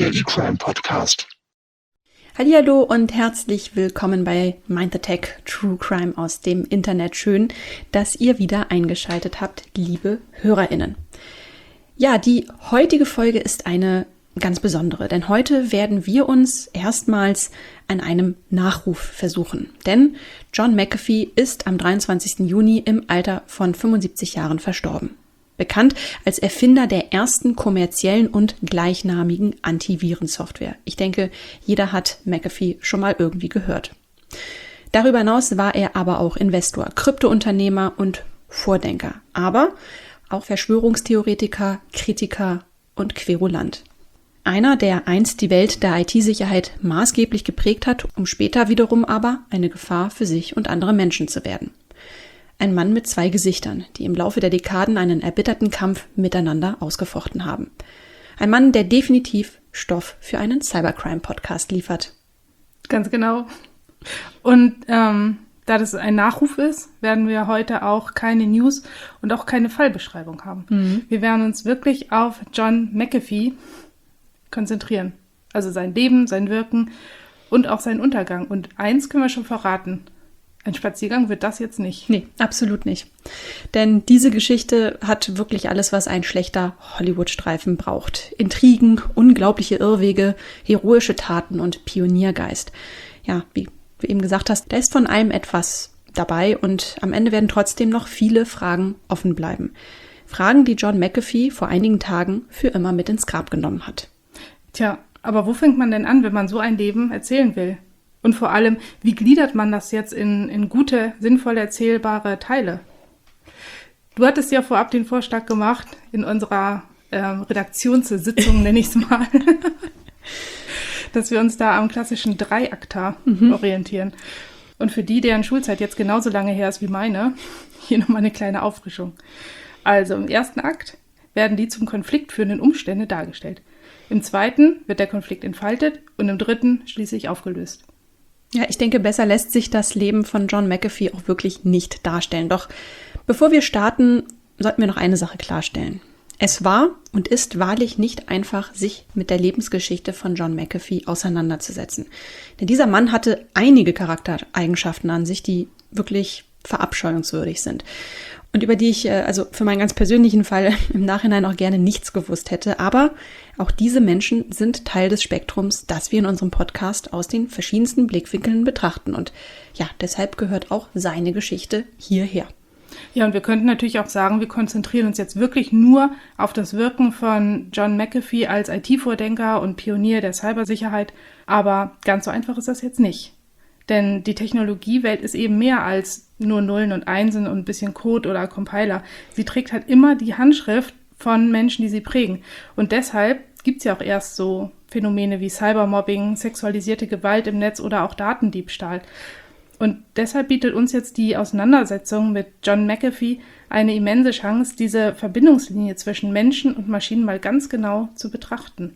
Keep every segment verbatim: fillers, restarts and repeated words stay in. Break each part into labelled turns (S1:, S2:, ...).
S1: Daily Crime Podcast.
S2: Hallihallo und herzlich willkommen bei Mind the Tech True Crime aus dem Internet. Schön, dass ihr wieder eingeschaltet habt, liebe HörerInnen. Ja, die heutige Folge ist eine ganz besondere, denn heute werden wir uns erstmals an einem Nachruf versuchen. Denn John McAfee ist am dreiundzwanzigsten Juni im Alter von fünfundsiebzig Jahren verstorben. Bekannt als Erfinder der ersten kommerziellen und gleichnamigen Antivirensoftware. Ich denke, jeder hat McAfee schon mal irgendwie gehört. Darüber hinaus war er aber auch Investor, Kryptounternehmer und Vordenker, aber auch Verschwörungstheoretiker, Kritiker und Querulant. Einer, der einst die Welt der I T-Sicherheit maßgeblich geprägt hat, um später wiederum aber eine Gefahr für sich und andere Menschen zu werden. Ein Mann mit zwei Gesichtern, die im Laufe der Dekaden einen erbitterten Kampf miteinander ausgefochten haben. Ein Mann, der definitiv Stoff für einen Cybercrime-Podcast liefert.
S3: Ganz genau. Und ähm, da das ein Nachruf ist, werden wir heute auch keine News und auch keine Fallbeschreibung haben. Mhm. Wir werden uns wirklich auf John McAfee konzentrieren. Also sein Leben, sein Wirken und auch seinen Untergang. Und eins können wir schon verraten. Ein Spaziergang wird das jetzt nicht.
S2: Nee, absolut nicht. Denn diese Geschichte hat wirklich alles, was ein schlechter Hollywood-Streifen braucht. Intrigen, unglaubliche Irrwege, heroische Taten und Pioniergeist. Ja, wie du eben gesagt hast, da ist von allem etwas dabei und am Ende werden trotzdem noch viele Fragen offen bleiben. Fragen, die John McAfee vor einigen Tagen für immer mit ins Grab genommen hat.
S3: Tja, aber wo fängt man denn an, wenn man so ein Leben erzählen will? Und vor allem, wie gliedert man das jetzt in, in gute, sinnvoll erzählbare Teile? Du hattest ja vorab den Vorschlag gemacht, in unserer ähm, Redaktionssitzung, nenne ich es mal, dass wir uns da am klassischen Dreiakter mhm. orientieren. Und für die, deren Schulzeit jetzt genauso lange her ist wie meine, hier nochmal eine kleine Auffrischung. Also im ersten Akt werden die zum Konflikt führenden Umstände dargestellt. Im zweiten wird der Konflikt entfaltet und im dritten schließlich aufgelöst.
S2: Ja, ich denke, besser lässt sich das Leben von John McAfee auch wirklich nicht darstellen. Doch bevor wir starten, sollten wir noch eine Sache klarstellen. Es war und ist wahrlich nicht einfach, sich mit der Lebensgeschichte von John McAfee auseinanderzusetzen. Denn dieser Mann hatte einige Charaktereigenschaften an sich, die wirklich verabscheuungswürdig sind. Und über die ich also für meinen ganz persönlichen Fall im Nachhinein auch gerne nichts gewusst hätte. Aber auch diese Menschen sind Teil des Spektrums, das wir in unserem Podcast aus den verschiedensten Blickwinkeln betrachten. Und ja, deshalb gehört auch seine Geschichte hierher.
S3: Ja, und wir könnten natürlich auch sagen, wir konzentrieren uns jetzt wirklich nur auf das Wirken von John McAfee als I T-Vordenker und Pionier der Cybersicherheit. Aber ganz so einfach ist das jetzt nicht. Denn die Technologiewelt ist eben mehr als nur Nullen und Einsen und ein bisschen Code oder Compiler. Sie trägt halt immer die Handschrift von Menschen, die sie prägen. Und deshalb gibt es ja auch erst so Phänomene wie Cybermobbing, sexualisierte Gewalt im Netz oder auch Datendiebstahl. Und deshalb bietet uns jetzt die Auseinandersetzung mit John McAfee eine immense Chance, diese Verbindungslinie zwischen Menschen und Maschinen mal ganz genau zu betrachten.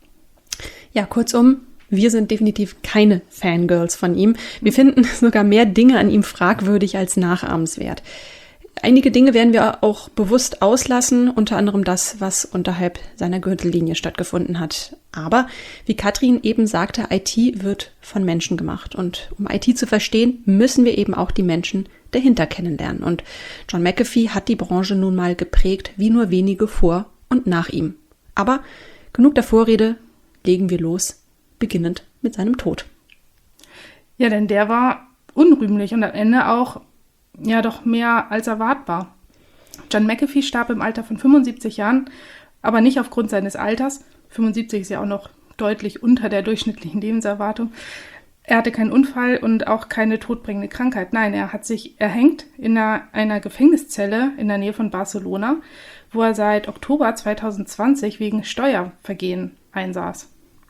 S2: Ja, kurzum, wir sind definitiv keine Fangirls von ihm. Wir finden sogar mehr Dinge an ihm fragwürdig als nachahmenswert. Einige Dinge werden wir auch bewusst auslassen, unter anderem das, was unterhalb seiner Gürtellinie stattgefunden hat. Aber wie Katrin eben sagte, I T wird von Menschen gemacht. Und um I T zu verstehen, müssen wir eben auch die Menschen dahinter kennenlernen. Und John McAfee hat die Branche nun mal geprägt, wie nur wenige vor und nach ihm. Aber genug der Vorrede, legen wir los. Beginnend mit seinem Tod.
S3: Ja, denn der war unrühmlich und am Ende auch ja doch mehr als erwartbar. John McAfee starb im Alter von fünfundsiebzig Jahren, aber nicht aufgrund seines Alters. fünfundsiebzig ist ja auch noch deutlich unter der durchschnittlichen Lebenserwartung. Er hatte keinen Unfall und auch keine todbringende Krankheit. Nein, er hat sich erhängt in einer, einer Gefängniszelle in der Nähe von Barcelona, wo er seit Oktober zweitausendzwanzig wegen Steuervergehen einsaß.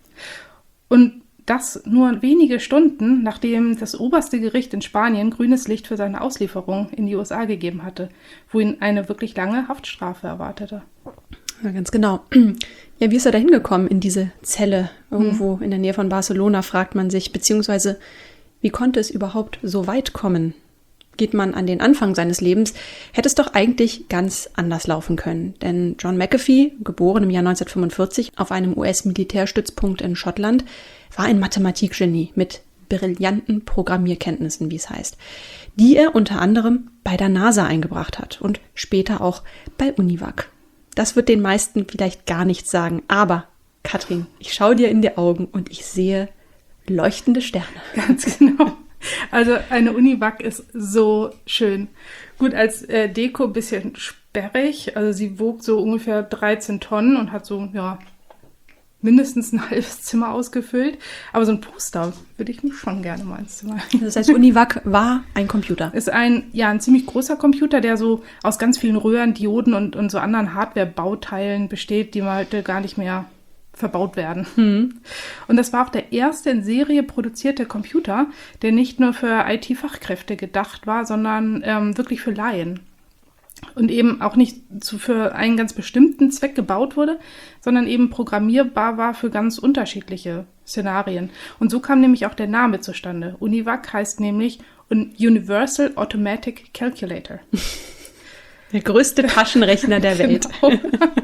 S3: Und das nur wenige Stunden, nachdem das oberste Gericht in Spanien grünes Licht für seine Auslieferung in die U S A gegeben hatte, wo ihn eine wirklich lange Haftstrafe erwartete.
S2: Ja, ganz genau. Ja, wie ist er da hingekommen in diese Zelle irgendwo hm. in der Nähe von Barcelona, fragt man sich, beziehungsweise wie konnte es überhaupt so weit kommen? Geht man an den Anfang seines Lebens, hätte es doch eigentlich ganz anders laufen können. Denn John McAfee, geboren im Jahr neunzehnhundertfünfundvierzig auf einem U S-Militärstützpunkt in Schottland, war ein Mathematikgenie mit brillanten Programmierkenntnissen, wie es heißt, die er unter anderem bei der NASA eingebracht hat und später auch bei Univac. Das wird den meisten vielleicht gar nichts sagen, aber Katrin, ich schaue dir in die Augen und ich sehe leuchtende Sterne.
S3: Ganz genau. Also eine Univac ist so schön. Gut, als äh, Deko ein bisschen sperrig. Also sie wog so ungefähr dreizehn Tonnen und hat so, ja, mindestens ein halbes Zimmer ausgefüllt. Aber so ein Poster würde ich mir schon gerne mal ins Zimmer.
S2: Das heißt, Univac war ein Computer.
S3: Ist ein, ja, ein ziemlich großer Computer, der so aus ganz vielen Röhren, Dioden und, und so anderen Hardware-Bauteilen besteht, die mal heute gar nicht mehr verbaut werden. Hm. Und das war auch der erste in Serie produzierte Computer, der nicht nur für I T-Fachkräfte gedacht war, sondern ähm, wirklich für Laien. Und eben auch nicht zu, für einen ganz bestimmten Zweck gebaut wurde, sondern eben programmierbar war für ganz unterschiedliche Szenarien. Und so kam nämlich auch der Name zustande. Univac heißt nämlich Universal Automatic Calculator.
S2: Der größte Taschenrechner der Welt.
S3: Genau.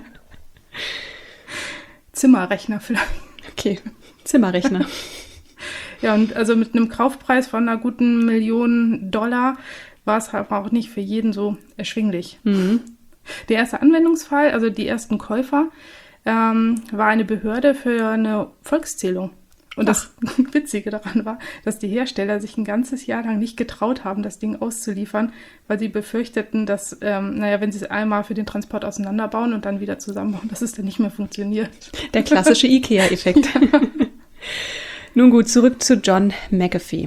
S3: Zimmerrechner vielleicht.
S2: Okay, Zimmerrechner.
S3: Ja, und also mit einem Kaufpreis von einer guten Million Dollar war es halt auch nicht für jeden so erschwinglich. Mhm. Der erste Anwendungsfall, also die ersten Käufer, ähm, war eine Behörde für eine Volkszählung. Und Ach. das Witzige daran war, dass die Hersteller sich ein ganzes Jahr lang nicht getraut haben, das Ding auszuliefern, weil sie befürchteten, dass, ähm, naja, wenn sie es einmal für den Transport auseinanderbauen und dann wieder zusammenbauen, dass es dann nicht mehr funktioniert.
S2: Der klassische IKEA-Effekt. Ja. Nun gut, zurück zu John McAfee.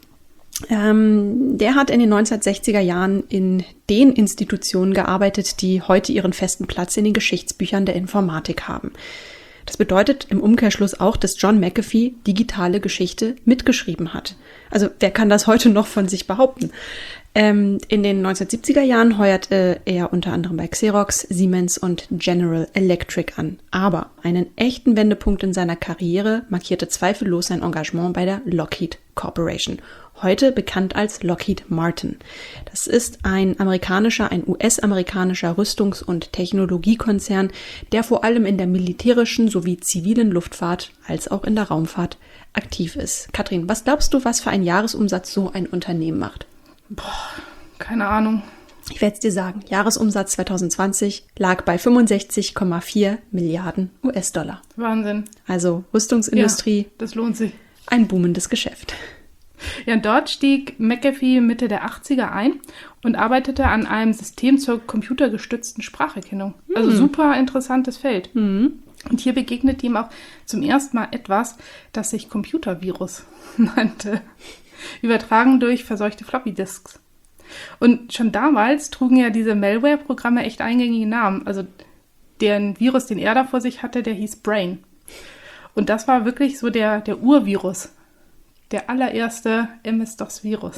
S2: Ähm, der hat in den neunzehnhundertsechziger Jahren in den Institutionen gearbeitet, die heute ihren festen Platz in den Geschichtsbüchern der Informatik haben. Das bedeutet im Umkehrschluss auch, dass John McAfee digitale Geschichte mitgeschrieben hat. Also wer kann das heute noch von sich behaupten? Ähm, in den neunzehnhundertsiebziger Jahren heuerte er unter anderem bei Xerox, Siemens und General Electric an. Aber einen echten Wendepunkt in seiner Karriere markierte zweifellos sein Engagement bei der Lockheed Corporation, heute bekannt als Lockheed Martin. Das ist ein amerikanischer, ein U S-amerikanischer Rüstungs- und Technologiekonzern, der vor allem in der militärischen sowie zivilen Luftfahrt als auch in der Raumfahrt aktiv ist. Katrin, was glaubst du, was für ein Jahresumsatz so ein Unternehmen macht?
S3: Boah, keine Ahnung.
S2: Ich werde es dir sagen. Jahresumsatz zwanzig zwanzig lag bei fünfundsechzig Komma vier Milliarden U S-Dollar.
S3: Wahnsinn.
S2: Also Rüstungsindustrie.
S3: Ja, das lohnt sich.
S2: Ein boomendes Geschäft.
S3: Ja, dort stieg McAfee Mitte der achtziger ein und arbeitete an einem System zur computergestützten Spracherkennung. Also mhm. super interessantes Feld. Mhm. Und hier begegnet ihm auch zum ersten Mal etwas, das sich Computervirus nannte. Übertragen durch verseuchte Floppy-Disks. Und schon damals trugen ja diese Malware-Programme echt eingängige Namen. Also der Virus, den er da vor sich hatte, der hieß Brain. Und das war wirklich so der, der Urvirus. Der allererste M S-DOS-Virus.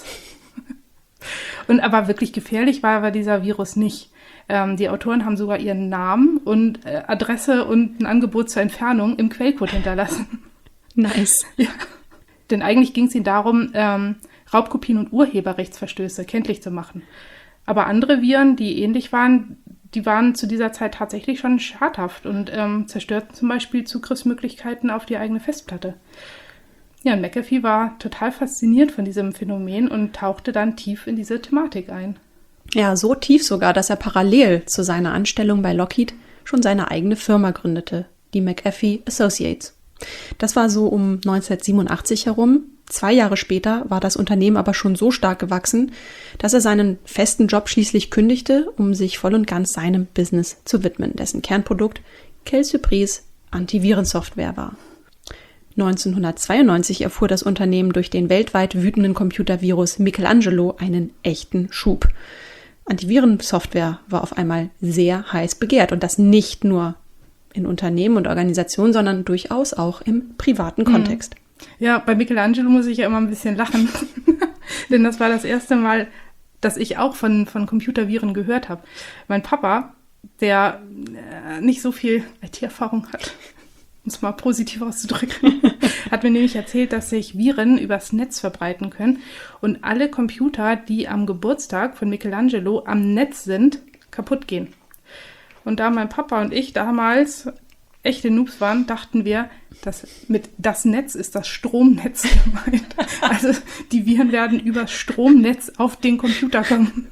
S3: Und aber wirklich gefährlich war aber dieser Virus nicht. Ähm, die Autoren haben sogar ihren Namen und äh, Adresse und ein Angebot zur Entfernung im Quellcode hinterlassen.
S2: Nice.
S3: Ja. Denn eigentlich ging es ihnen darum, ähm, Raubkopien und Urheberrechtsverstöße kenntlich zu machen. Aber andere Viren, die ähnlich waren, die waren zu dieser Zeit tatsächlich schon schadhaft und ähm, zerstörten zum Beispiel Zugriffsmöglichkeiten auf die eigene Festplatte. Ja, und McAfee war total fasziniert von diesem Phänomen und tauchte dann tief in diese Thematik ein.
S2: Ja, so tief sogar, dass er parallel zu seiner Anstellung bei Lockheed schon seine eigene Firma gründete, die McAfee Associates. Das war so um neunzehnhundertsiebenundachtzig herum. Zwei Jahre später war das Unternehmen aber schon so stark gewachsen, dass er seinen festen Job schließlich kündigte, um sich voll und ganz seinem Business zu widmen, dessen Kernprodukt Quelle Surprise Antivirensoftware war. neunzehnhundertzweiundneunzig erfuhr das Unternehmen durch den weltweit wütenden Computervirus Michelangelo einen echten Schub. Antivirensoftware war auf einmal sehr heiß begehrt und das nicht nur in Unternehmen und Organisationen, sondern durchaus auch im privaten Kontext.
S3: Ja, bei Michelangelo muss ich ja immer ein bisschen lachen, denn das war das erste Mal, dass ich auch von, von Computerviren gehört habe. Mein Papa, der äh, nicht so viel I T-Erfahrung hat, um es mal positiv auszudrücken, hat mir nämlich erzählt, dass sich Viren übers Netz verbreiten können und alle Computer, die am Geburtstag von Michelangelo am Netz sind, kaputt gehen. Und da mein Papa und ich damals echte Noobs waren, dachten wir, dass mit das Netz ist das Stromnetz gemeint. Also die Viren werden über Stromnetz auf den Computer kommen.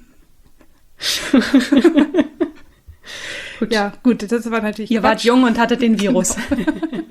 S3: Gut. Ja, gut, das war natürlich
S2: Ihr Quatsch. Wart jung und hattet den Virus.
S3: Genau.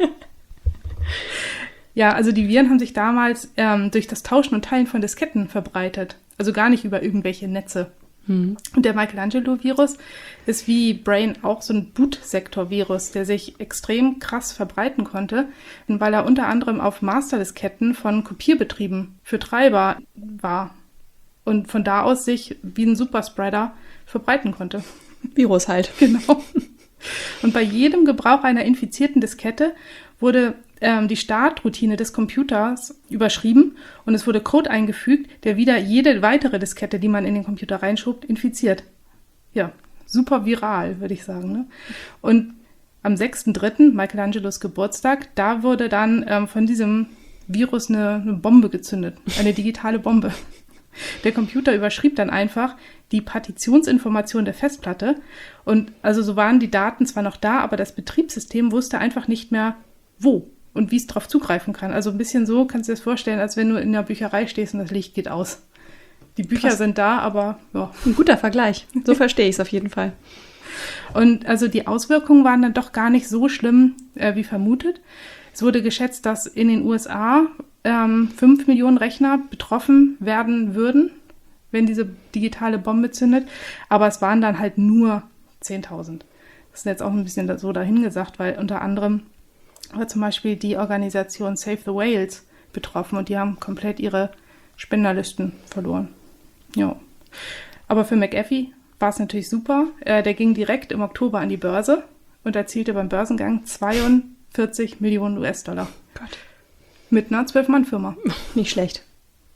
S3: Ja, also die Viren haben sich damals ähm, durch das Tauschen und Teilen von Disketten verbreitet. Also gar nicht über irgendwelche Netze. Hm. Und der Michelangelo-Virus ist wie Brain auch so ein Bootsektor-Virus, der sich extrem krass verbreiten konnte, weil er unter anderem auf Masterdisketten von Kopierbetrieben für Treiber war und von da aus sich wie ein Superspreader verbreiten konnte.
S2: Virus halt.
S3: Genau. Und bei jedem Gebrauch einer infizierten Diskette wurde ähm, die Startroutine des Computers überschrieben und es wurde Code eingefügt, der wieder jede weitere Diskette, die man in den Computer reinschob, infiziert. Ja, super viral, würde ich sagen. Ne? Und am sechster dritter, Michelangelos Geburtstag, da wurde dann ähm, von diesem Virus eine, eine Bombe gezündet, eine digitale Bombe. Der Computer überschrieb dann einfach die Partitionsinformation der Festplatte und also so waren die Daten zwar noch da, aber das Betriebssystem wusste einfach nicht mehr, wo und wie es darauf zugreifen kann. Also ein bisschen so kannst du dir das vorstellen, als wenn du in der Bücherei stehst und das Licht geht aus. Die Bücher Krass. Sind da, aber ja.
S2: Ein guter Vergleich. So verstehe ich es auf jeden Fall.
S3: Und also die Auswirkungen waren dann doch gar nicht so schlimm, äh, wie vermutet. Es wurde geschätzt, dass in den U S A ähm, fünf Millionen Rechner betroffen werden würden, wenn diese digitale Bombe zündet. Aber es waren dann halt nur zehntausend. Das ist jetzt auch ein bisschen so dahingesagt, weil unter anderem war zum Beispiel die Organisation Save the Whales betroffen und die haben komplett ihre Spenderlisten verloren. Ja. Aber für McAfee war es natürlich super. Äh, der ging direkt im Oktober an die Börse und erzielte beim Börsengang zweiundvierzig Millionen U S-Dollar.
S2: Gott.
S3: Mit einer zwölf-Mann-Firma.
S2: Nicht schlecht.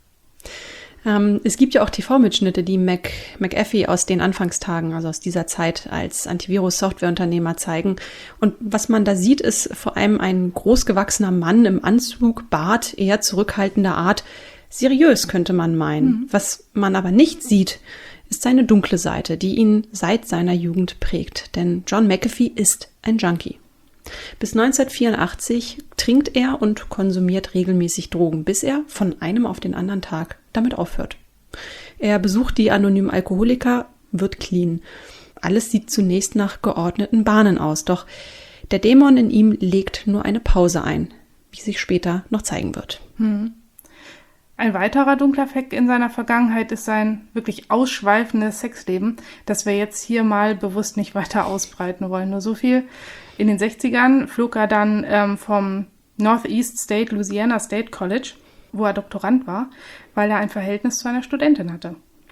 S2: Ähm, es gibt ja auch T V-Mitschnitte, die Mac, McAfee aus den Anfangstagen, also aus dieser Zeit als Antivirus-Softwareunternehmer zeigen. Und was man da sieht, ist vor allem ein großgewachsener Mann im Anzug, Bart, eher zurückhaltender Art. Seriös, könnte man meinen. Mhm. Was man aber nicht sieht, ist seine dunkle Seite, die ihn seit seiner Jugend prägt. Denn John McAfee ist ein Junkie. Bis neunzehnhundertvierundachtzig trinkt er und konsumiert regelmäßig Drogen, bis er von einem auf den anderen Tag damit aufhört. Er besucht die anonymen Alkoholiker, wird clean. Alles sieht zunächst nach geordneten Bahnen aus, doch der Dämon in ihm legt nur eine Pause ein, wie sich später noch zeigen wird.
S3: Hm. Ein weiterer dunkler Fleck in seiner Vergangenheit ist sein wirklich ausschweifendes Sexleben, das wir jetzt hier mal bewusst nicht weiter ausbreiten wollen. Nur so viel. In den sechzigern flog er dann ähm, vom Northeast State Louisiana State College, wo er Doktorand war, weil er ein Verhältnis zu einer Studentin hatte,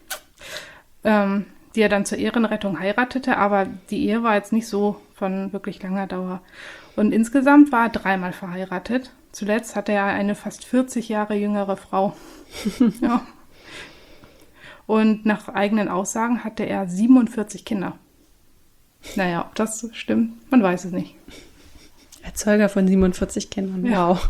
S3: ähm, die er dann zur Ehrenrettung heiratete, aber die Ehe war jetzt nicht so von wirklich langer Dauer. Und insgesamt war er dreimal verheiratet. Zuletzt hatte er eine fast vierzig Jahre jüngere Frau. Ja. Und nach eigenen Aussagen hatte er siebenundvierzig Kinder. Naja, ob das stimmt, man weiß es nicht.
S2: Erzeuger von siebenundvierzig Kindern,
S3: ja.
S2: Wow.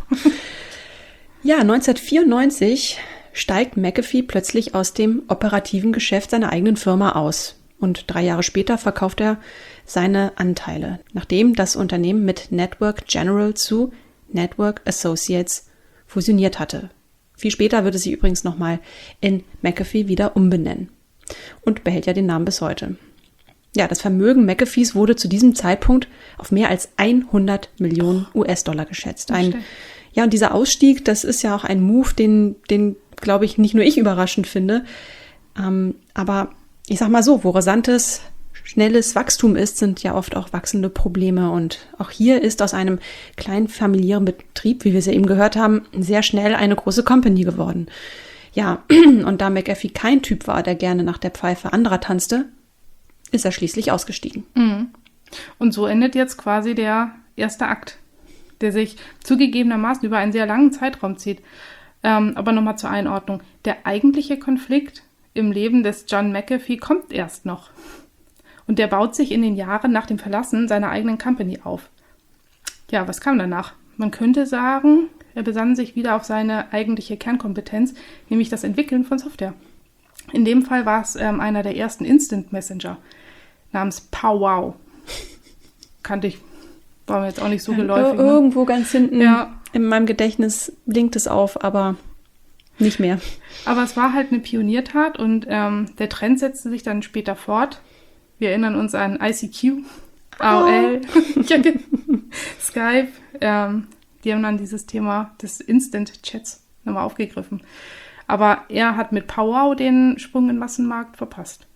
S2: Ja, neunzehnhundertvierundneunzig steigt McAfee plötzlich aus dem operativen Geschäft seiner eigenen Firma aus. Und drei Jahre später verkauft er seine Anteile, nachdem das Unternehmen mit Network General zu Network Associates fusioniert hatte. Viel später wird es sich übrigens nochmal in McAfee wieder umbenennen und behält ja den Namen bis heute. Ja, das Vermögen McAfees wurde zu diesem Zeitpunkt auf mehr als hundert Millionen U S-Dollar geschätzt. Ein, ja, und dieser Ausstieg, das ist ja auch ein Move, den, den glaube ich, nicht nur ich überraschend finde. Ähm, aber ich sag mal so, wo rasantes, schnelles Wachstum ist, sind ja oft auch wachsende Probleme. Und auch hier ist aus einem kleinen familiären Betrieb, wie wir es ja eben gehört haben, sehr schnell eine große Company geworden. Ja, und da McAfee kein Typ war, der gerne nach der Pfeife anderer tanzte, ist er schließlich ausgestiegen.
S3: Mhm. Und so endet jetzt quasi der erste Akt, der sich zugegebenermaßen über einen sehr langen Zeitraum zieht. Ähm, aber nochmal zur Einordnung. Der eigentliche Konflikt im Leben des John McAfee kommt erst noch. Und der baut sich in den Jahren nach dem Verlassen seiner eigenen Company auf. Ja, was kam danach? Man könnte sagen, er besann sich wieder auf seine eigentliche Kernkompetenz, nämlich das Entwickeln von Software. In dem Fall war es ähm, einer der ersten Instant Messenger namens Powwow. Kannte ich, war mir jetzt auch nicht so geläufig.
S2: Ir- irgendwo ne? ganz hinten
S3: ja.
S2: in meinem Gedächtnis blinkt es auf, aber nicht mehr.
S3: Aber es war halt eine Pioniertat und ähm, der Trend setzte sich dann später fort. Wir erinnern uns an I C Q, A O L, oh. Skype. Ähm, die haben dann dieses Thema des Instant-Chats nochmal aufgegriffen. Aber er hat mit Powwow den Sprung in den Massenmarkt verpasst.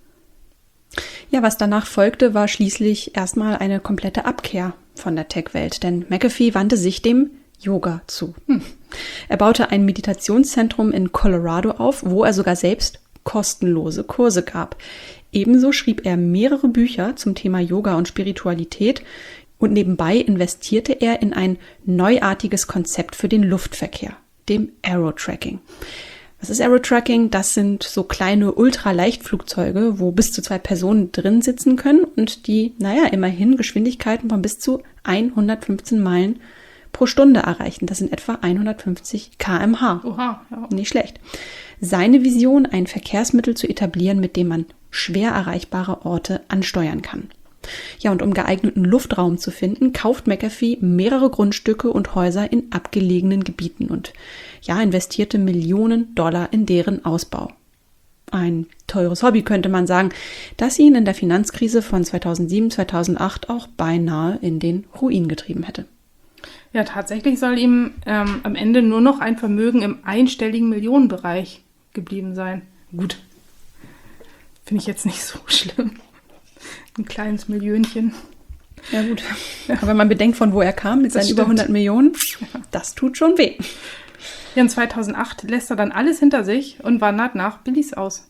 S2: Ja, was danach folgte, war schließlich erstmal eine komplette Abkehr von der Tech-Welt, denn McAfee wandte sich dem Yoga zu. Hm. Er baute ein Meditationszentrum in Colorado auf, wo er sogar selbst kostenlose Kurse gab. Ebenso schrieb er mehrere Bücher zum Thema Yoga und Spiritualität und nebenbei investierte er in ein neuartiges Konzept für den Luftverkehr, dem Aerotracking. Was ist Aerotracking? Das sind so kleine Ultraleichtflugzeuge, wo bis zu zwei Personen drin sitzen können und die, naja, immerhin Geschwindigkeiten von bis zu hundertfünfzehn Meilen pro Stunde erreichen. Das sind etwa hundertfünfzig Kilometer pro Stunde.
S3: Oha, ja.
S2: Nicht schlecht. Seine Vision, ein Verkehrsmittel zu etablieren, mit dem man schwer erreichbare Orte ansteuern kann. Ja, und um geeigneten Luftraum zu finden, kauft McAfee mehrere Grundstücke und Häuser in abgelegenen Gebieten und ja, investierte Millionen Dollar in deren Ausbau. Ein teures Hobby, könnte man sagen, das ihn in der Finanzkrise von zweitausendsieben, zweitausendacht auch beinahe in den Ruin getrieben hätte.
S3: Ja, tatsächlich soll ihm ähm, am Ende nur noch ein Vermögen im einstelligen Millionenbereich geblieben sein. Gut, finde ich jetzt nicht so schlimm. Ein kleines Millionchen.
S2: Ja gut, aber wenn man bedenkt, von wo er kam mit seinen über hundert Millionen, das tut schon weh.
S3: Ja, und zweitausendacht lässt er dann alles hinter sich und wandert nach Belize aus.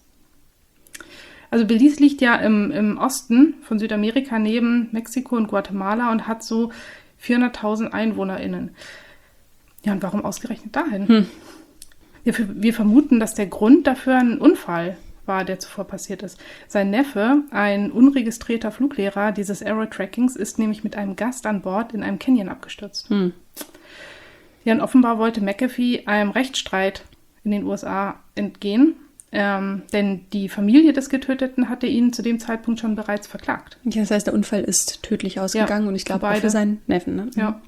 S3: Also Belize liegt ja im, im Osten von Südamerika neben Mexiko und Guatemala und hat so vierhunderttausend EinwohnerInnen. Ja, und warum ausgerechnet dahin? Hm. Wir, wir vermuten, dass der Grund dafür ein Unfall war, der zuvor passiert ist. Sein Neffe, ein unregistrierter Fluglehrer dieses Aerotrackings, ist nämlich mit einem Gast an Bord in einem Canyon abgestürzt. Hm. Ja, und offenbar wollte McAfee einem Rechtsstreit in den U S A entgehen, ähm, denn die Familie des Getöteten hatte ihn zu dem Zeitpunkt schon bereits verklagt.
S2: Ja, das heißt, der Unfall ist tödlich ausgegangen
S3: ja,
S2: und ich glaube auch für seinen Neffen. Ne?
S3: Ja.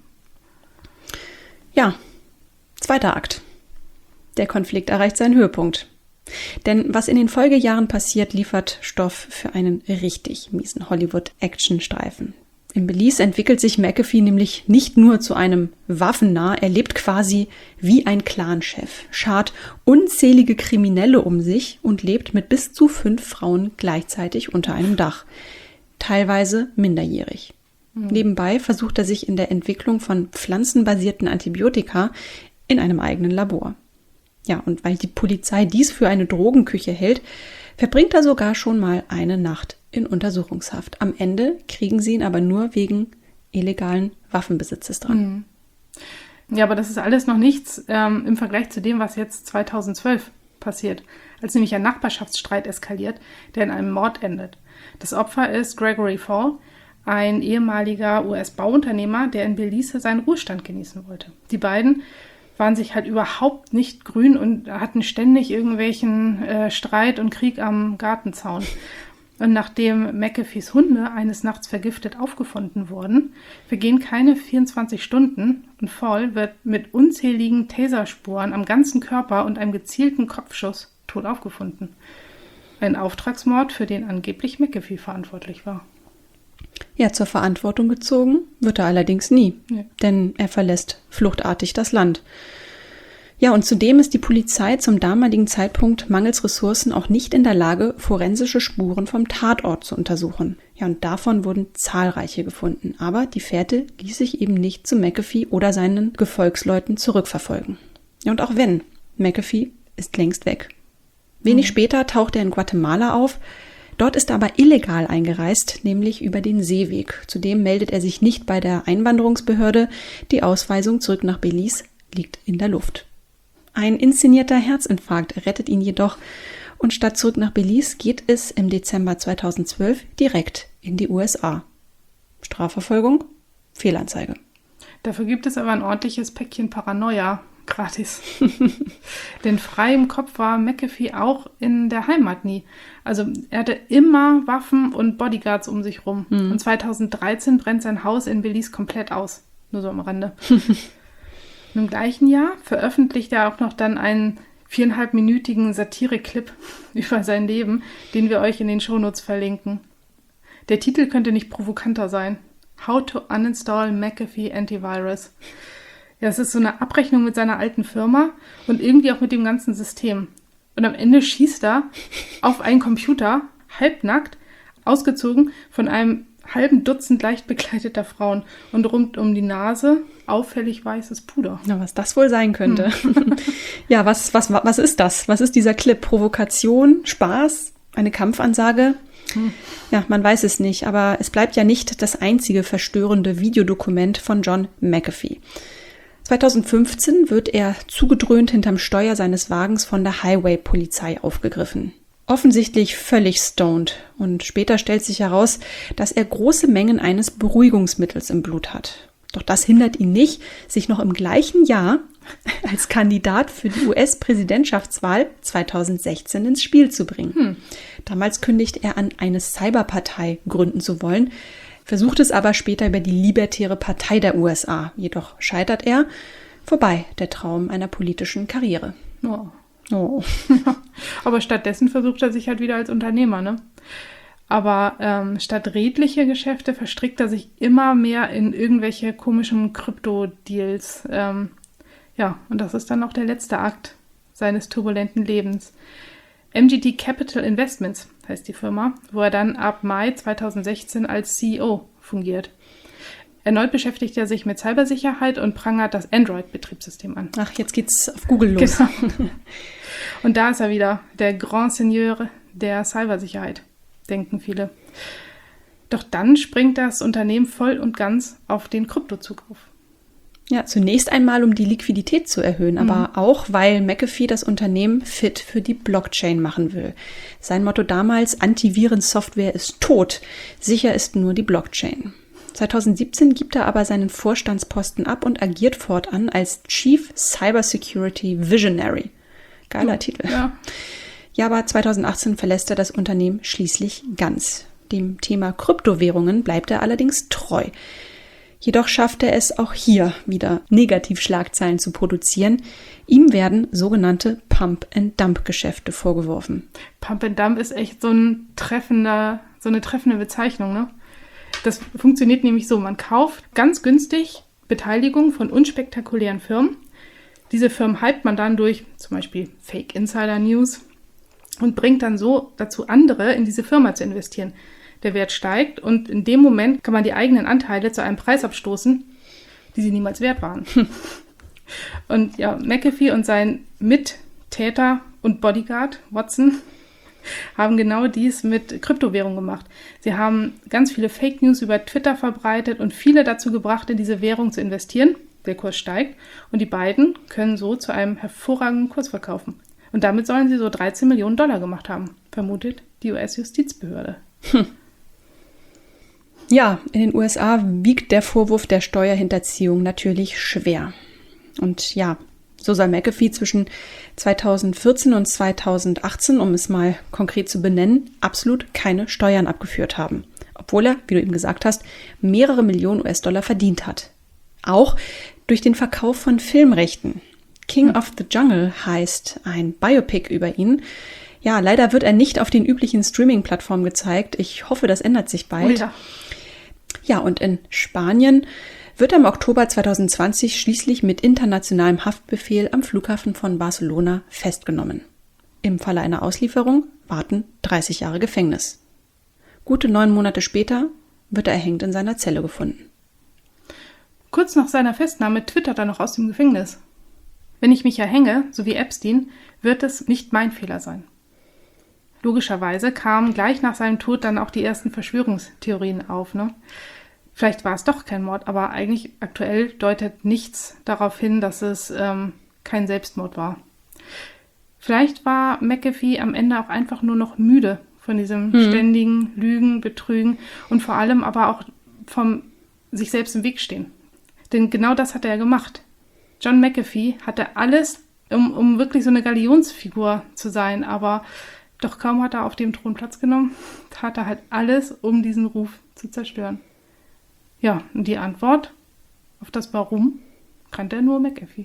S2: Ja, zweiter Akt. Der Konflikt erreicht seinen Höhepunkt. Denn was in den Folgejahren passiert, liefert Stoff für einen richtig miesen Hollywood-Action-Streifen. In Belize entwickelt sich McAfee nämlich nicht nur zu einem Waffennarr, er lebt quasi wie ein Clanchef, schart unzählige Kriminelle um sich und lebt mit bis zu fünf Frauen gleichzeitig unter einem Dach, teilweise minderjährig. Mhm. Nebenbei versucht er sich in der Entwicklung von pflanzenbasierten Antibiotika in einem eigenen Labor. Ja, und weil die Polizei dies für eine Drogenküche hält, verbringt er sogar schon mal eine Nacht in Untersuchungshaft. Am Ende kriegen sie ihn aber nur wegen illegalen Waffenbesitzes dran.
S3: Ja, aber das ist alles noch nichts ähm, im Vergleich zu dem, was jetzt zweitausendzwölf passiert, als nämlich ein Nachbarschaftsstreit eskaliert, der in einem Mord endet. Das Opfer ist Gregory Fall, ein ehemaliger U S-Bauunternehmer, der in Belize seinen Ruhestand genießen wollte. Die beiden waren sich halt überhaupt nicht grün und hatten ständig irgendwelchen äh, Streit und Krieg am Gartenzaun. Und nachdem McAfees Hunde eines Nachts vergiftet aufgefunden wurden, vergehen keine vierundzwanzig Stunden und Fall wird mit unzähligen Taserspuren am ganzen Körper und einem gezielten Kopfschuss tot aufgefunden. Ein Auftragsmord, für den angeblich McAfee verantwortlich war.
S2: Ja, zur Verantwortung gezogen wird er allerdings nie,
S3: nee.
S2: denn er verlässt fluchtartig das Land. Ja, und zudem ist die Polizei zum damaligen Zeitpunkt mangels Ressourcen auch nicht in der Lage, forensische Spuren vom Tatort zu untersuchen. Ja, und davon wurden zahlreiche gefunden, aber die Fährte ließ sich eben nicht zu McAfee oder seinen Gefolgsleuten zurückverfolgen. Ja, und auch wenn, McAfee ist längst weg. Wenig mhm. später taucht er in Guatemala auf. Dort ist er aber illegal eingereist, nämlich über den Seeweg. Zudem meldet er sich nicht bei der Einwanderungsbehörde. Die Ausweisung zurück nach Belize liegt in der Luft. Ein inszenierter Herzinfarkt rettet ihn jedoch und statt zurück nach Belize geht es im Dezember zweitausendzwölf direkt in die U S A. Strafverfolgung, Fehlanzeige.
S3: Dafür gibt es aber ein ordentliches Päckchen Paranoia gratis. Denn frei im Kopf war McAfee auch in der Heimat nie. Also er hatte immer Waffen und Bodyguards um sich rum. Mhm. Und zweitausenddreizehn brennt sein Haus in Belize komplett aus. Nur so am Rande. Im gleichen Jahr veröffentlicht er auch noch dann einen viereinhalbminütigen Satire-Clip über sein Leben, den wir euch in den Shownotes verlinken. Der Titel könnte nicht provokanter sein. How to uninstall McAfee Antivirus. Ja, es ist so eine Abrechnung mit seiner alten Firma und irgendwie auch mit dem ganzen System. Und am Ende schießt er auf einen Computer, halbnackt, ausgezogen von einem halben Dutzend leicht bekleideter Frauen und rund um die Nase auffällig weißes Puder.
S2: Ja, was das wohl sein könnte. Hm. Ja, was, was, was ist das? Was ist dieser Clip? Provokation, Spaß, eine Kampfansage? Hm. Ja, man weiß es nicht, aber es bleibt ja nicht das einzige verstörende Videodokument von John McAfee. zweitausendfünfzehn wird er zugedröhnt hinterm Steuer seines Wagens von der Highway-Polizei aufgegriffen. Offensichtlich völlig stoned. Und später stellt sich heraus, dass er große Mengen eines Beruhigungsmittels im Blut hat. Doch das hindert ihn nicht, sich noch im gleichen Jahr als Kandidat für die U S-Präsidentschaftswahl zweitausendsechzehn ins Spiel zu bringen. Hm. Damals kündigt er an, eine Cyberpartei gründen zu wollen, versucht es aber später über die Libertäre Partei der U S A. Jedoch scheitert er. Vorbei der Traum einer politischen Karriere.
S3: Oh.
S2: Oh.
S3: Aber stattdessen versucht er sich halt wieder als Unternehmer, ne? Aber ähm, statt redliche Geschäfte verstrickt er sich immer mehr in irgendwelche komischen Krypto-Deals. Ähm, ja, und das ist dann auch der letzte Akt seines turbulenten Lebens. M G T Capital Investments heißt die Firma, wo er dann ab Mai zweitausendsechzehn als C E O fungiert. Erneut beschäftigt er sich mit Cybersicherheit und prangert das Android-Betriebssystem an.
S2: Ach, jetzt geht's auf Google los.
S3: Genau. Und da ist er wieder, der Grand Seigneur der Cybersicherheit, denken viele. Doch dann springt das Unternehmen voll und ganz auf den Kryptozug auf.
S2: Ja, zunächst einmal, um die Liquidität zu erhöhen, aber mhm. auch, weil McAfee das Unternehmen fit für die Blockchain machen will. Sein Motto damals, Antivirensoftware ist tot, sicher ist nur die Blockchain. zweitausendsiebzehn gibt er aber seinen Vorstandsposten ab und agiert fortan als Chief Cybersecurity Visionary. Geiler oh, Titel.
S3: Ja.
S2: Ja, aber zweitausendachtzehn verlässt er das Unternehmen schließlich ganz. Dem Thema Kryptowährungen bleibt er allerdings treu. Jedoch schafft er es auch hier wieder, Negativschlagzeilen zu produzieren. Ihm werden sogenannte Pump-and-Dump-Geschäfte vorgeworfen.
S3: Pump-and-Dump ist echt so ein treffender, so eine treffende Bezeichnung, ne? Das funktioniert nämlich so, man kauft ganz günstig Beteiligung von unspektakulären Firmen. Diese Firmen hypt man dann durch zum Beispiel Fake Insider News und bringt dann so dazu, andere in diese Firma zu investieren. Der Wert steigt und in dem Moment kann man die eigenen Anteile zu einem Preis abstoßen, die sie niemals wert waren. Und ja, McAfee und sein Mittäter und Bodyguard, Watson, haben genau dies mit Kryptowährung gemacht. Sie haben ganz viele Fake News über Twitter verbreitet und viele dazu gebracht, in diese Währung zu investieren. Der Kurs steigt und die beiden können so zu einem hervorragenden Kurs verkaufen. Und damit sollen sie so dreizehn Millionen Dollar gemacht haben, vermutet die U S-Justizbehörde. Hm.
S2: Ja, in den U S A wiegt der Vorwurf der Steuerhinterziehung natürlich schwer. Und ja, so soll McAfee zwischen zweitausendvierzehn und zweitausendachtzehn, um es mal konkret zu benennen, absolut keine Steuern abgeführt haben. Obwohl er, wie du eben gesagt hast, mehrere Millionen U S-Dollar verdient hat. Auch durch den Verkauf von Filmrechten. King of the Jungle heißt ein Biopic über ihn. Ja, leider wird er nicht auf den üblichen Streaming-Plattformen gezeigt. Ich hoffe, das ändert sich bald.
S3: Oh ja.
S2: Ja, und in Spanien wird er im Oktober zweitausendzwanzig schließlich mit internationalem Haftbefehl am Flughafen von Barcelona festgenommen. Im Falle einer Auslieferung warten dreißig Jahre Gefängnis. Gute neun Monate später wird er erhängt in seiner Zelle gefunden.
S3: Kurz nach seiner Festnahme twittert er noch aus dem Gefängnis. Wenn ich mich erhänge, so wie Epstein, wird es nicht mein Fehler sein. Logischerweise kamen gleich nach seinem Tod dann auch die ersten Verschwörungstheorien auf, ne? Vielleicht war es doch kein Mord, aber eigentlich aktuell deutet nichts darauf hin, dass es ähm, kein Selbstmord war. Vielleicht war McAfee am Ende auch einfach nur noch müde von diesem mhm. ständigen Lügen, Betrügen und vor allem aber auch vom sich selbst im Weg stehen. Denn genau das hat er ja gemacht. John McAfee hatte alles, um, um wirklich so eine Galionsfigur zu sein, aber doch kaum hat er auf dem Thron Platz genommen, tat er halt alles, um diesen Ruf zu zerstören. Ja, und die Antwort auf das Warum kannte er nur McAfee.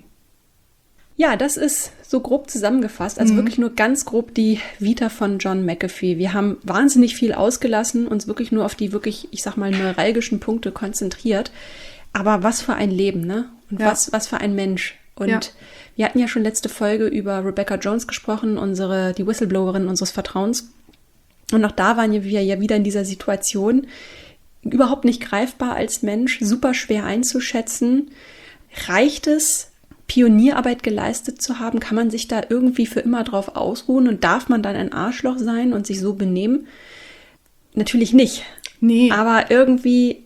S2: Ja, das ist so grob zusammengefasst, also mhm. wirklich nur ganz grob die Vita von John McAfee. Wir haben wahnsinnig viel ausgelassen, uns wirklich nur auf die wirklich, ich sag mal, neuralgischen Punkte konzentriert. Aber was für ein Leben, ne? Und ja. was, was für ein Mensch. Und ja. wir hatten ja schon letzte Folge über Rebecca Jones gesprochen, unsere, die Whistleblowerin unseres Vertrauens. Und auch da waren wir ja wieder in dieser Situation, überhaupt nicht greifbar als Mensch, super schwer einzuschätzen. Reicht es, Pionierarbeit geleistet zu haben? Kann man sich da irgendwie für immer drauf ausruhen? Und darf man dann ein Arschloch sein und sich so benehmen? Natürlich nicht.
S3: Nee.
S2: Aber irgendwie,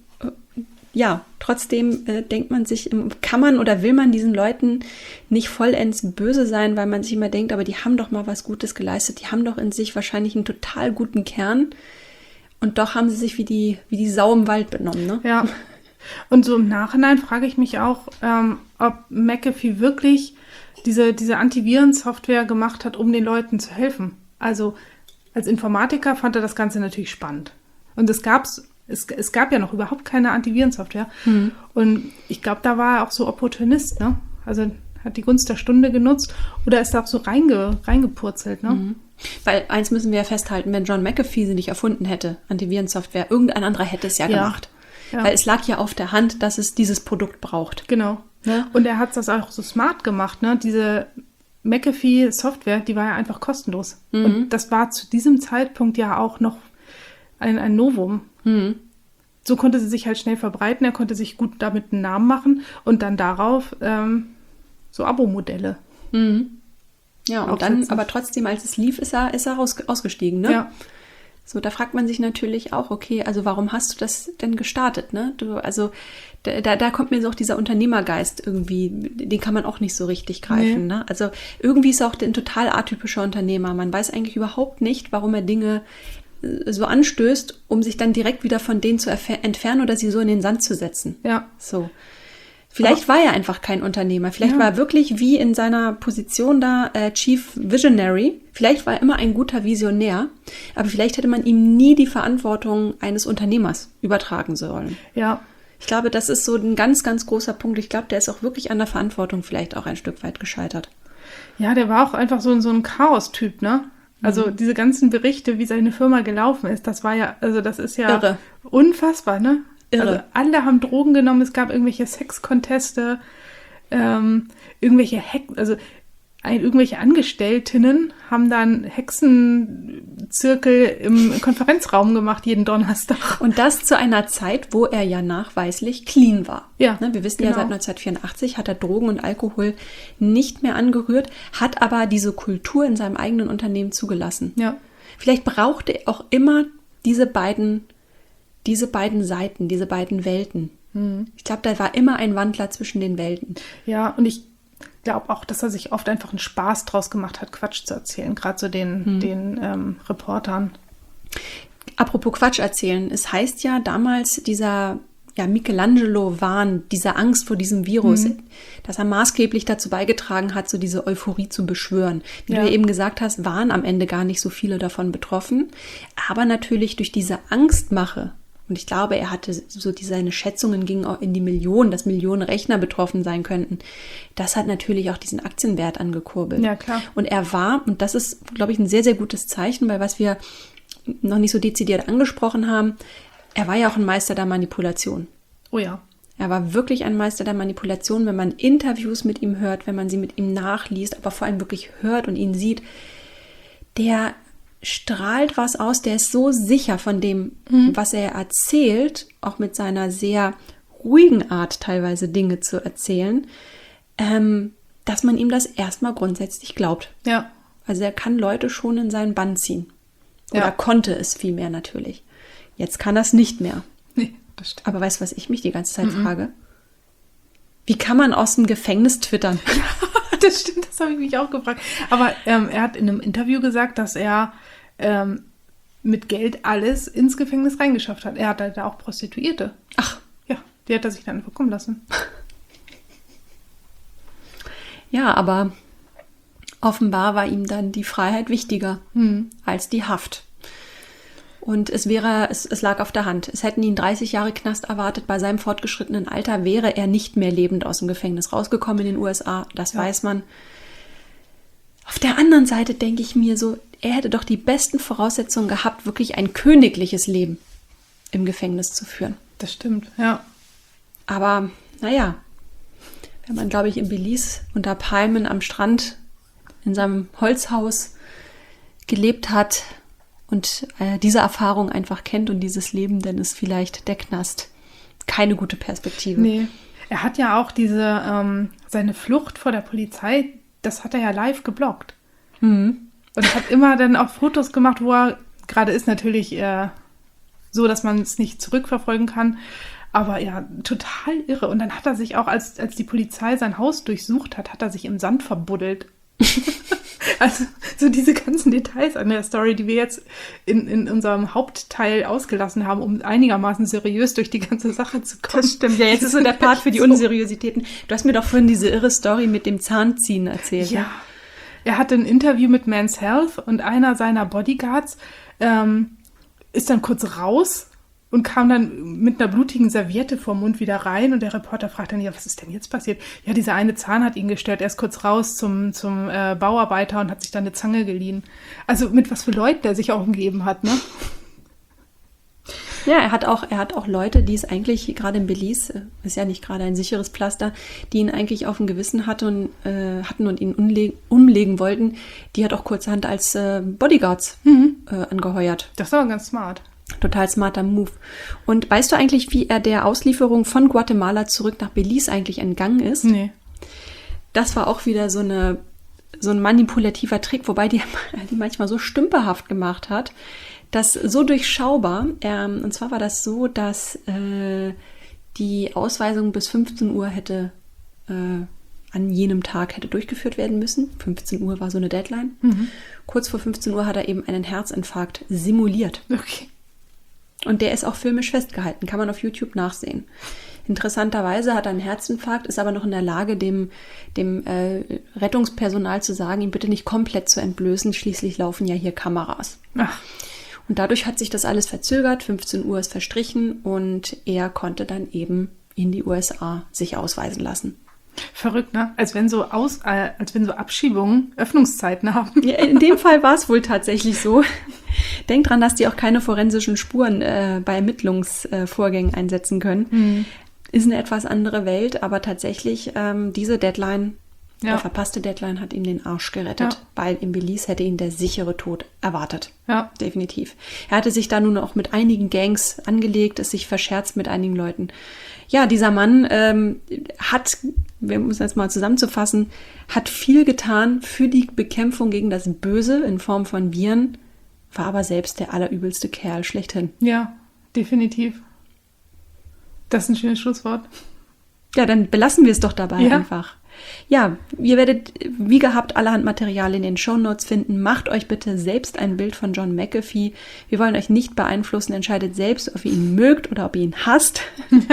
S2: ja, trotzdem äh, denkt man sich, kann man oder will man diesen Leuten nicht vollends böse sein, weil man sich immer denkt, aber die haben doch mal was Gutes geleistet. Die haben doch in sich wahrscheinlich einen total guten Kern. Und doch haben sie sich wie die, wie die Sau im Wald benommen, ne?
S3: Ja. Und so im Nachhinein frage ich mich auch, ähm, ob McAfee wirklich diese, diese Antivirensoftware gemacht hat, um den Leuten zu helfen. Also als Informatiker fand er das Ganze natürlich spannend. Und es gab's, es, es gab ja noch überhaupt keine Antivirensoftware. Mhm. Und ich glaube, da war er auch so Opportunist, ne? Also hat die Gunst der Stunde genutzt oder ist da auch so reinge, reingepurzelt, ne?
S2: Mhm. Weil eins müssen wir ja festhalten, wenn John McAfee sie nicht erfunden hätte, Antivirensoftware, irgendein anderer hätte es ja, ja. gemacht. Ja. Weil es lag ja auf der Hand, dass es dieses Produkt braucht.
S3: Genau. Ja. Und er hat das auch so smart gemacht, ne? Diese McAfee-Software, die war ja einfach kostenlos. Mhm. Und das war zu diesem Zeitpunkt ja auch noch ein, ein Novum. Mhm. So konnte sie sich halt schnell verbreiten, er konnte sich gut damit einen Namen machen und dann darauf ähm, so Abo-Modelle.
S2: Mhm. Ja, und dann, aber trotzdem, als es lief, ist er, ist er raus, ausgestiegen, ne?
S3: Ja.
S2: So, da fragt man sich natürlich auch, okay, also warum hast du das denn gestartet, ne? Du, also da, da kommt mir so auch dieser Unternehmergeist irgendwie, den kann man auch nicht so richtig greifen, nee. ne? Also irgendwie ist er auch ein total atypischer Unternehmer. Man weiß eigentlich überhaupt nicht, warum er Dinge so anstößt, um sich dann direkt wieder von denen zu entfernen oder sie so in den Sand zu setzen.
S3: Ja.
S2: So. Vielleicht aber war er einfach kein Unternehmer. Vielleicht ja. war er wirklich wie in seiner Position da äh, Chief Visionary. Vielleicht war er immer ein guter Visionär. Aber vielleicht hätte man ihm nie die Verantwortung eines Unternehmers übertragen sollen.
S3: Ja.
S2: Ich glaube, das ist so ein ganz, ganz großer Punkt. Ich glaube, der ist auch wirklich an der Verantwortung vielleicht auch ein Stück weit gescheitert.
S3: Ja, der war auch einfach so, so ein Chaos-Typ, ne? Also mhm. diese ganzen Berichte, wie seine Firma gelaufen ist, das war ja, also das ist ja
S2: Irre.
S3: Unfassbar, ne?
S2: Irre.
S3: Also alle haben Drogen genommen, es gab irgendwelche Sexkonteste, ähm, irgendwelche Hex, also ein, irgendwelche Angestelltinnen haben dann Hexenzirkel im Konferenzraum gemacht, jeden Donnerstag.
S2: Und das zu einer Zeit, wo er ja nachweislich clean war.
S3: Ja,
S2: ne, wir wissen
S3: genau.
S2: ja, seit neunzehnhundertvierundachtzig hat er Drogen und Alkohol nicht mehr angerührt, hat aber diese Kultur in seinem eigenen Unternehmen zugelassen.
S3: Ja.
S2: Vielleicht brauchte er auch immer diese beiden Diese beiden Seiten, diese beiden Welten. Mhm. Ich glaube, da war immer ein Wandler zwischen den Welten.
S3: Ja, und ich glaube auch, dass er sich oft einfach einen Spaß draus gemacht hat, Quatsch zu erzählen, gerade so den, mhm. den ähm, Reportern.
S2: Apropos Quatsch erzählen, es heißt ja damals dieser ja, Michelangelo-Wahn, diese Angst vor diesem Virus, mhm. dass er maßgeblich dazu beigetragen hat, so diese Euphorie zu beschwören. Wie ja. du ja eben gesagt hast, waren am Ende gar nicht so viele davon betroffen, aber natürlich durch diese Angstmache. Und ich glaube, er hatte so, die, seine Schätzungen gingen auch in die Millionen, dass Millionen Rechner betroffen sein könnten. Das hat natürlich auch diesen Aktienwert angekurbelt.
S3: Ja, klar.
S2: Und er war, und das ist, glaube ich, ein sehr, sehr gutes Zeichen, weil was wir noch nicht so dezidiert angesprochen haben, er war ja auch ein Meister der Manipulation.
S3: Oh ja.
S2: Er war wirklich ein Meister der Manipulation, wenn man Interviews mit ihm hört, wenn man sie mit ihm nachliest, aber vor allem wirklich hört und ihn sieht. Der strahlt was aus, der ist so sicher von dem, mhm. was er erzählt, auch mit seiner sehr ruhigen Art teilweise Dinge zu erzählen, ähm, dass man ihm das erstmal grundsätzlich glaubt.
S3: Ja.
S2: Also er kann Leute schon in seinen Bann ziehen. Oder ja. konnte es vielmehr natürlich. Jetzt kann er es nicht mehr.
S3: Nee, das stimmt.
S2: Aber weißt du, was ich mich die ganze Zeit mhm. frage? Wie kann man aus dem Gefängnis twittern?
S3: Das stimmt, das habe ich mich auch gefragt. Aber ähm, er hat in einem Interview gesagt, dass er ähm, mit Geld alles ins Gefängnis reingeschafft hat. Er hat halt auch Prostituierte.
S2: Ach.
S3: Ja, die hat er sich dann bekommen lassen.
S2: Ja, aber offenbar war ihm dann die Freiheit wichtiger
S3: Hm.
S2: als die Haft. Und es wäre, es, es lag auf der Hand. Es hätten ihn dreißig Jahre Knast erwartet. Bei seinem fortgeschrittenen Alter wäre er nicht mehr lebend aus dem Gefängnis rausgekommen in den U S A. Das
S3: Ja.
S2: weiß man. Auf der anderen Seite denke ich mir so, er hätte doch die besten Voraussetzungen gehabt, wirklich ein königliches Leben im Gefängnis zu führen.
S3: Das stimmt, ja.
S2: Aber, naja, wenn man, glaube ich, in Belize unter Palmen am Strand in seinem Holzhaus gelebt hat und äh, diese Erfahrung einfach kennt und dieses Leben, dann ist vielleicht der Knast keine gute Perspektive.
S3: Nee. Er hat ja auch diese, ähm, seine Flucht vor der Polizei, das hat er ja live geblockt.
S2: Mhm.
S3: Und hat immer dann auch Fotos gemacht, wo er, gerade ist natürlich äh, so, dass man es nicht zurückverfolgen kann, aber ja, total irre. Und dann hat er sich auch, als, als die Polizei sein Haus durchsucht hat, hat er sich im Sand verbuddelt. Also so diese ganzen Details an der Story, die wir jetzt in, in unserem Hauptteil ausgelassen haben, um einigermaßen seriös durch die ganze Sache zu kommen.
S2: Das stimmt, ja, jetzt ist so der Part für die Unseriositäten. Du hast mir doch vorhin diese irre Story mit dem Zahnziehen erzählt.
S3: Ja, er hatte ein Interview mit Men's Health und einer seiner Bodyguards ähm, ist dann kurz raus und kam dann mit einer blutigen Serviette vorm Mund wieder rein und der Reporter fragt dann, ja, was ist denn jetzt passiert? Ja, dieser eine Zahn hat ihn gestört. Er ist kurz raus zum, zum äh, Bauarbeiter und hat sich dann eine Zange geliehen. Also mit was für Leuten der sich auch umgeben hat, ne?
S2: Ja, er hat auch, er hat auch Leute, die es eigentlich gerade in Belize, ist ja nicht gerade ein sicheres Pflaster, die ihn eigentlich auf dem Gewissen hatte und, äh, hatten und ihn umle- umlegen wollten, die hat auch kurzerhand als äh, Bodyguards
S3: Mhm.
S2: äh, angeheuert.
S3: Das ist aber ganz smart.
S2: Total smarter Move. Und weißt du eigentlich, wie er der Auslieferung von Guatemala zurück nach Belize eigentlich entgangen ist?
S3: Nee.
S2: Das war auch wieder so eine so ein manipulativer Trick, wobei die, die manchmal so stümperhaft gemacht hat, dass so durchschaubar, ähm, und zwar war das so, dass äh, die Ausweisung bis fünfzehn Uhr hätte äh, an jenem Tag hätte durchgeführt werden müssen. fünfzehn Uhr war so eine Deadline.
S3: Mhm.
S2: Kurz vor fünfzehn Uhr hat er eben einen Herzinfarkt simuliert.
S3: Okay.
S2: Und der ist auch filmisch festgehalten, kann man auf YouTube nachsehen. Interessanterweise hat er einen Herzinfarkt, ist aber noch in der Lage, dem, dem äh, Rettungspersonal zu sagen, ihn bitte nicht komplett zu entblößen, schließlich laufen ja hier Kameras.
S3: Ach.
S2: Und dadurch hat sich das alles verzögert, fünfzehn Uhr ist verstrichen und er konnte dann eben in die U S A sich ausweisen lassen.
S3: Verrückt, ne? Als wenn so Aus, äh, als wenn so Abschiebungen Öffnungszeiten haben.
S2: Ja, in dem Fall war es wohl tatsächlich so. Denk dran, dass die auch keine forensischen Spuren äh, bei Ermittlungsvorgängen äh, einsetzen können.
S3: Mhm.
S2: Ist eine etwas andere Welt, aber tatsächlich ähm, diese Deadline,
S3: Ja.
S2: der verpasste Deadline hat ihm den Arsch gerettet,
S3: Ja.
S2: weil in Belize hätte ihn der sichere Tod erwartet.
S3: Ja.
S2: Definitiv. Er hatte sich da nun auch mit einigen Gangs angelegt, es sich verscherzt mit einigen Leuten. Ja, dieser Mann ähm, hat, wir müssen jetzt mal zusammenzufassen, hat viel getan für die Bekämpfung gegen das Böse in Form von Viren, war aber selbst der allerübelste Kerl schlechthin.
S3: Ja, definitiv. Das ist ein schönes Schlusswort.
S2: Ja, dann belassen wir es doch dabei
S3: Ja.
S2: einfach. Ja, ihr werdet wie gehabt allerhand Material in den Shownotes finden. Macht euch bitte selbst ein Bild von John McAfee. Wir wollen euch nicht beeinflussen. Entscheidet selbst, ob ihr ihn mögt oder ob ihr ihn hasst.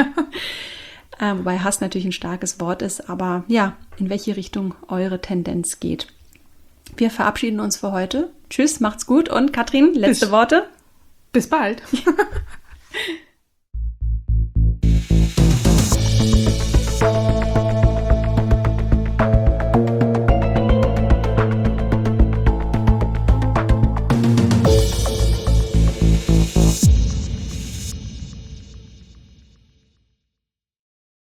S2: Ja. äh, wobei Hass natürlich ein starkes Wort ist. Aber ja, in welche Richtung eure Tendenz geht. Wir verabschieden uns für heute. Tschüss, macht's gut. Und Katrin, letzte
S3: Bis-
S2: Worte?
S3: Bis bald.